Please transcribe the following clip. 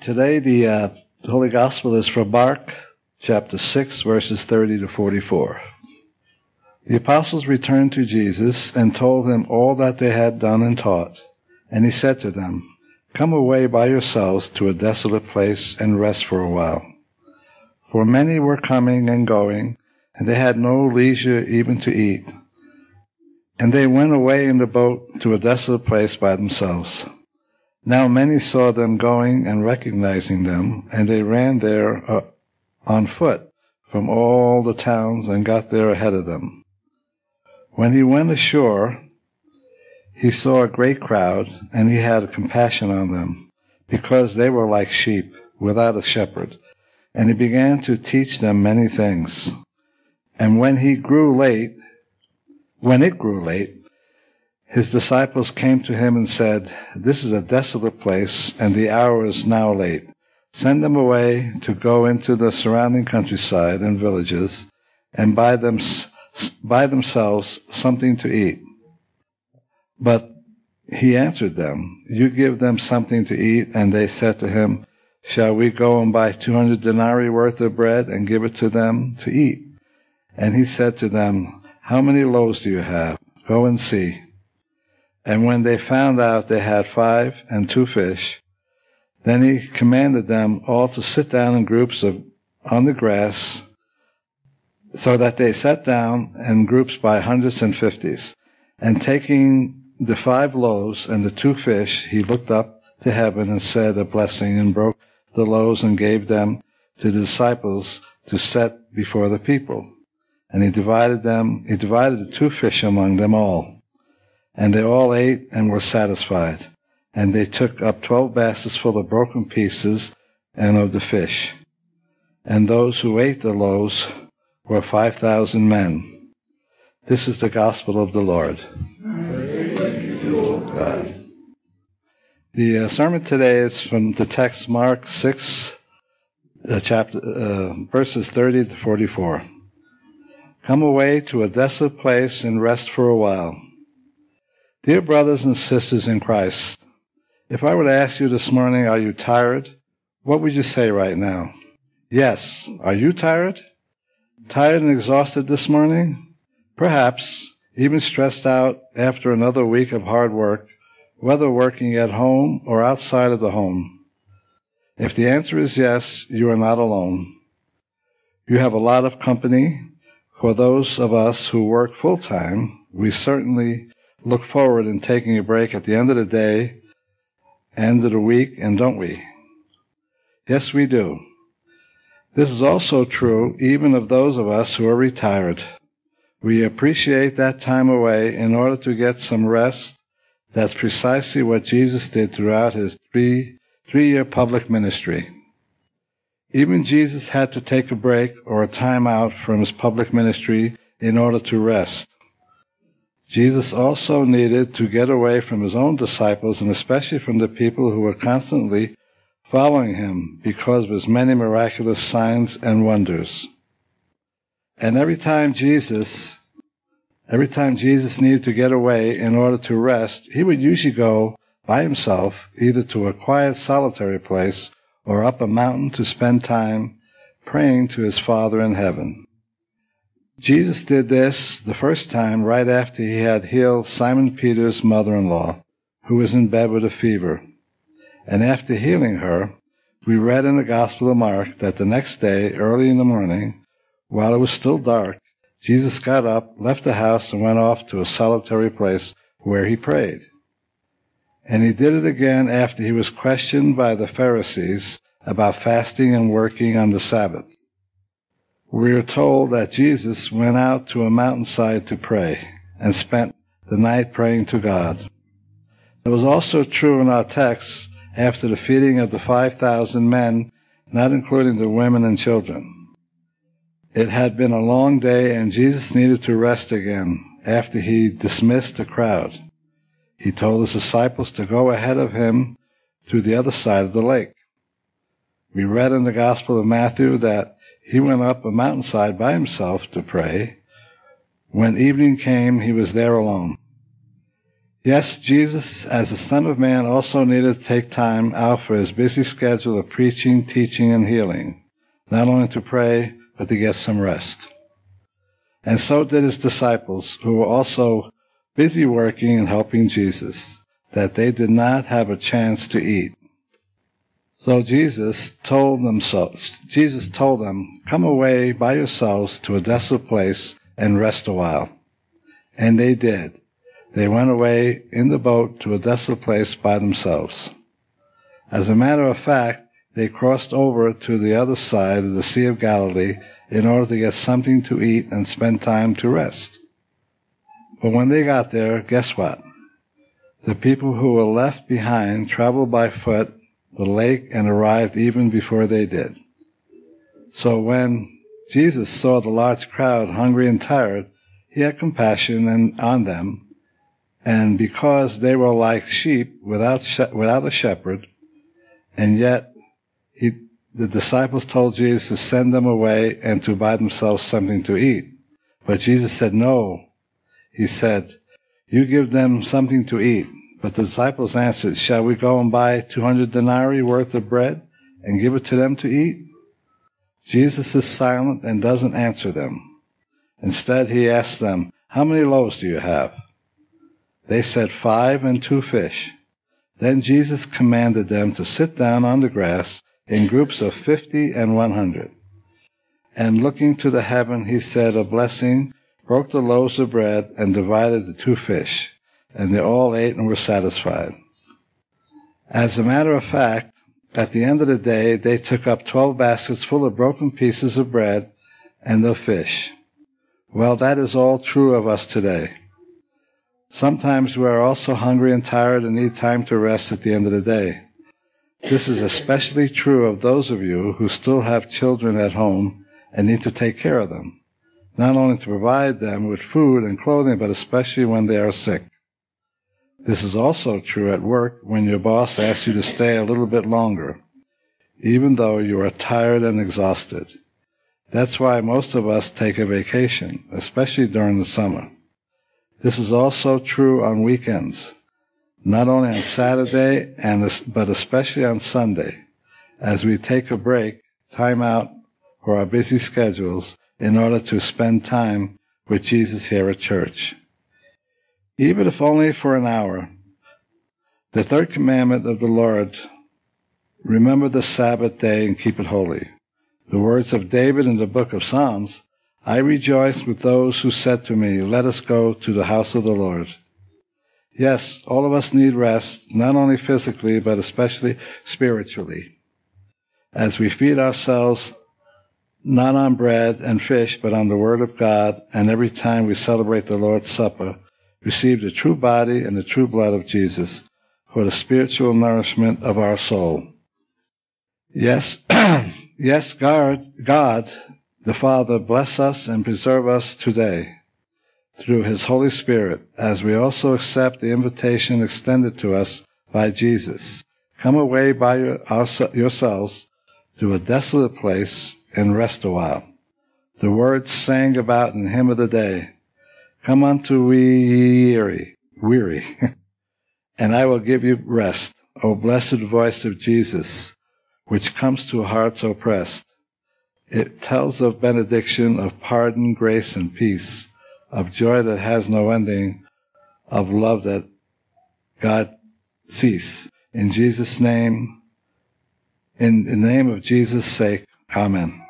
Today the Holy Gospel is from Mark chapter 6, verses 30 to 44. The apostles returned to Jesus and told him all that they had done and taught. And he said to them, "Come away by yourselves to a desolate place and rest for a while." For many were coming and going, and they had no leisure even to eat. And they went away in the boat to a desolate place by themselves. Now many saw them going and recognizing them, and they ran there on foot from all the towns and got there ahead of them. When he went ashore, he saw a great crowd, and he had compassion on them, because they were like sheep without a shepherd. And he began to teach them many things. And when it grew late, his disciples came to him and said, "This is a desolate place, and the hour is now late. Send them away to go into the surrounding countryside and villages, and buy themselves something to eat." But he answered them, "You give them something to eat." And they said to him, "Shall we go and buy 200 denarii worth of bread and give it to them to eat?" And he said to them, "How many loaves do you have? Go and see." And when they found out, they had 5 and 2 fish. Then he commanded them all to sit down in groups on the grass, so that they sat down in groups by hundreds and fifties. And taking the 5 loaves and the 2 fish, he looked up to heaven and said a blessing, and broke the loaves and gave them to the disciples to set before the people. And he divided the 2 fish among them all. And they all ate and were satisfied. And they took up 12 baskets full of broken pieces and of the fish. And those who ate the loaves were 5,000 men. This is the gospel of the Lord. Praise you, God. The sermon today is from the text Mark 6, verses 30 to 44. Come away to a desolate place and rest for a while. Dear brothers and sisters in Christ, if I were to ask you this morning, are you tired? What would you say right now? Yes. Are you tired? Tired and exhausted this morning? Perhaps, even stressed out after another week of hard work, whether working at home or outside of the home. If the answer is yes, you are not alone. You have a lot of company. For those of us who work full-time, we certainly look forward in taking a break at the end of the day, end of the week, and don't we? Yes, we do. This is also true even of those of us who are retired. We appreciate that time away in order to get some rest. That's precisely what Jesus did throughout his three-year public ministry. Even Jesus had to take a break or a time out from his public ministry in order to rest. Jesus also needed to get away from his own disciples, and especially from the people who were constantly following him because of his many miraculous signs and wonders. And every time Jesus needed to get away in order to rest, he would usually go by himself, either to a quiet, solitary place or up a mountain to spend time praying to his Father in heaven. Jesus did this the first time right after he had healed Simon Peter's mother-in-law, who was in bed with a fever. And after healing her, we read in the Gospel of Mark that the next day, early in the morning, while it was still dark, Jesus got up, left the house, and went off to a solitary place where he prayed. And he did it again after he was questioned by the Pharisees about fasting and working on the Sabbath. We are told that Jesus went out to a mountainside to pray and spent the night praying to God. It was also true in our text after the feeding of the 5,000 men, not including the women and children. It had been a long day, and Jesus needed to rest again after he dismissed the crowd. He told his disciples to go ahead of him to the other side of the lake. We read in the Gospel of Matthew that he went up a mountainside by himself to pray. When evening came, he was there alone. Yes, Jesus, as the Son of Man, also needed to take time out for his busy schedule of preaching, teaching, and healing, not only to pray, but to get some rest. And so did his disciples, who were also busy working and helping Jesus, that they did not have a chance to eat. So Jesus told them, "Come away by yourselves to a desolate place and rest a while." And they did. They went away in the boat to a desolate place by themselves. As a matter of fact, they crossed over to the other side of the Sea of Galilee in order to get something to eat and spend time to rest. But when they got there, guess what? The people who were left behind traveled by foot the lake and arrived even before they did. So when Jesus saw the large crowd hungry and tired, he had compassion on them, and because they were like sheep without a shepherd, and yet the disciples told Jesus to send them away and to buy themselves something to eat. But Jesus said no. He said, "You give them something to eat." But the disciples answered, "Shall we go and buy 200 denarii worth of bread and give it to them to eat?" Jesus is silent and doesn't answer them. Instead, he asks them, "How many loaves do you have?" They said, 5 and 2 fish. Then Jesus commanded them to sit down on the grass in groups of 50 and 100. And looking to the heaven, he said a blessing, broke the loaves of bread, and divided the 2 fish. And they all ate and were satisfied. As a matter of fact, at the end of the day, they took up 12 baskets full of broken pieces of bread and of fish. Well, that is all true of us today. Sometimes we are also hungry and tired and need time to rest at the end of the day. This is especially true of those of you who still have children at home and need to take care of them, not only to provide them with food and clothing, but especially when they are sick. This is also true at work when your boss asks you to stay a little bit longer, even though you are tired and exhausted. That's why most of us take a vacation, especially during the summer. This is also true on weekends, not only on Saturday, but especially on Sunday, as we take a break, time out for our busy schedules in order to spend time with Jesus here at church. Even if only for an hour. The third commandment of the Lord, remember the Sabbath day and keep it holy. The words of David in the book of Psalms, I rejoiced with those who said to me, let us go to the house of the Lord. Yes, all of us need rest, not only physically, but especially spiritually, as we feed ourselves not on bread and fish, but on the Word of God, and every time we celebrate the Lord's Supper, receive the true body and the true blood of Jesus for the spiritual nourishment of our soul. Yes, yes, God, the Father, bless us and preserve us today through His Holy Spirit, as we also accept the invitation extended to us by Jesus. Come away by yourselves to a desolate place and rest a while. The words sang about in the hymn of the day, come unto weary, and I will give you rest, O blessed voice of Jesus, which comes to hearts oppressed. It tells of benediction, of pardon, grace, and peace, of joy that has no ending, of love that God cease. In Jesus' name, in the name of Jesus' sake, amen.